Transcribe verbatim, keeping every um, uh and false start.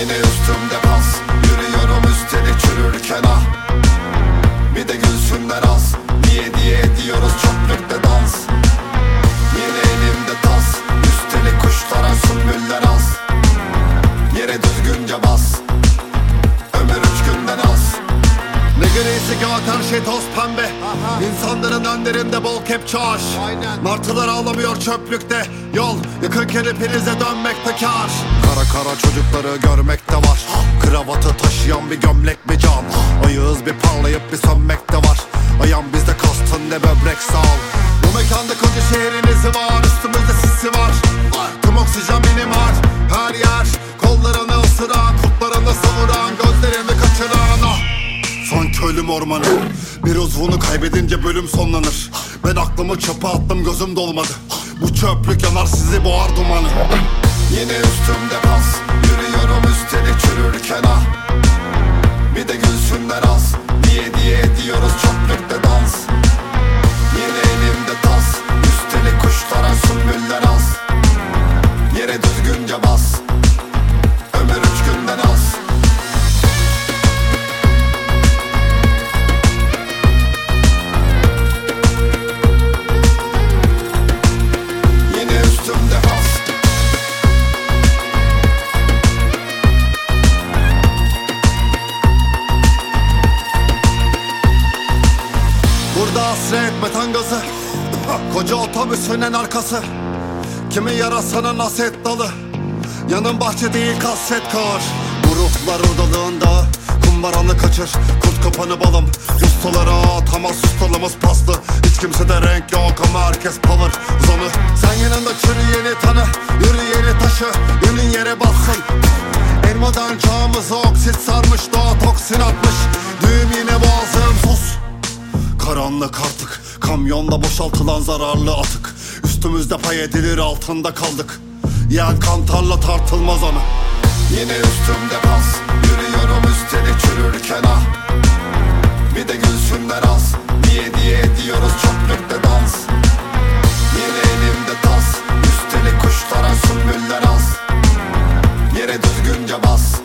Yine üstümde pas, yürüyorum üstelik çürürken ah. Bir de gülsünler az, niye diye ediyoruz çöplükte dans. Yine elimde tas, üstelik kuşlara sümbüller az. Yere düzgünce bas, ömür üç günden az. Ne grisi kağıt, her şey toz pembe. İnsanların önlerinde bol kepçe aş. Martılar ağlamıyor çöplükte. Yol yakınken hepinize dönmekte kâr. Kara kara çocukları görmekte var. Kravatı taşıyan bir gömlek bir can. Ayağız bir parlayıp bir sönmekte var. Ayağım bizde kastın ne böbrek sağ ol. Bu mekanda koca şehrin izi var. Üstümüzde sisi var. Tüm oksijen benim var. Her yer kollarını ısıran, kurtlarını savuran, gözlerini kaçıran ah. Sanki ölüm ormanı. Bir uzvunu kaybedince bölüm sonlanır. Ben aklımı çöpe attım, gözüm dolmadı. Bu çöplük yanar, sizi boğar dumanı. Yine üstümde pas, yürüyorum üstelik çürürken ah. Bir de gülsünler az, niye diye ediyoruz çöplükte dans. Yine elimde tas, üstelik kuşlara sümbüller az. Yere düzgünce bas, ömür üç günden az. Yine üstümde pas. Burada hasret metan gazı. Koca otobüsünün arkası. Kimi yarasının haset dalı. Yanın bahçe değil kasvet kar. Bu ruhlar odalığında kumbaranı kaçır. Kurt kapanı balım. Ustalara atamaz, ustalımız paslı. Hiç kimsede renk yok ama herkes power zonu. Sen yanında çürüyeni tanı, yürüyeni taşı, yönün yere bassın. En modern çağımızı oksit sarmış, doğa toksin atmış. Düğüm yine boğazım sus. Karanlık artık, kamyonla boşaltılan zararlı atık. Üstümüzde pay edilir, altında kaldık. Yen kantarla tartılmaz onu. Yine üstümde pas, yürüyorum üstelik çürürken ah. Bir de gülsünler az, niye diye ediyoruz çöplükte dans. Yine elimde tas, üstelik kuşlara sümbüller az. Yere düzgünce bas,